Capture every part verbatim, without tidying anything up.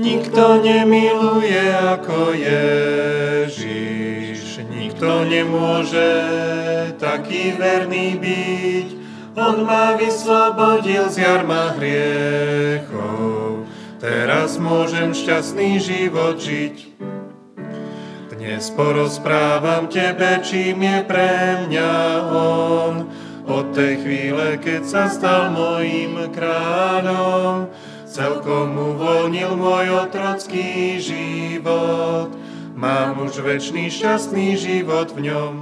Nikto nemiluje ako Ježiš, nikto nemôže taký verný byť. On ma vyslobodil z jarma hriechov, teraz môžem šťastný život žiť. Dnes porozprávam tebe, čím je pre mňa on, od tej chvíle, keď sa stal mojím kráľom. Celkom uvoľnil môj otrocký život, mám už večný šťastný život v ňom.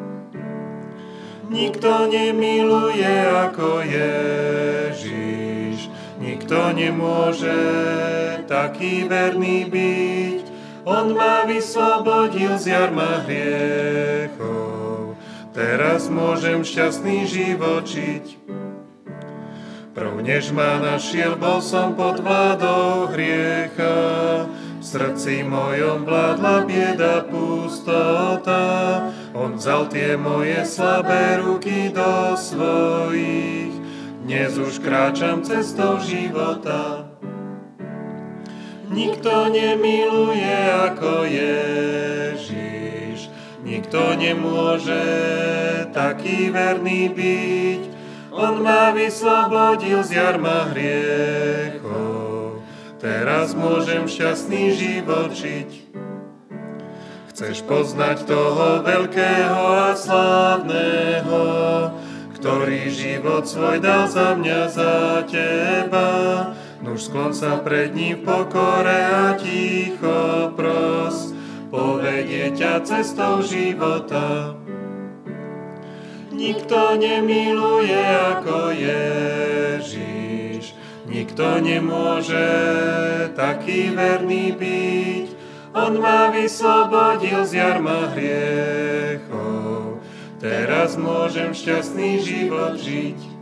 Nikto nemiluje ako Ježiš, nikto nemôže taký verný byť. On ma vyslobodil z jarma hriechov, teraz môžem šťastný život žiť. Prv než ma našiel, bol som pod vládou hriecha, v srdci mojom vládla bieda, pustota. On vzal tie moje slabé ruky do svojich, dnes už kráčam cestou života. Nikto nemiluje ako Ježiš, nikto nemôže taký verný byť. On ma vyslobodil z jarma hriechov, teraz môžem šťastný život žiť. Chceš poznať toho veľkého a slávneho, ktorý život svoj dal za mňa, za teba? Nuž sklon sa pred ním v pokore a ticho pros, povedie ťa cestou života. Nikto nemiluje ako Ježiš, nikto nemôže taký verný byť. On ma vyslobodil z jarma hriechov, teraz môžem šťastný život žiť.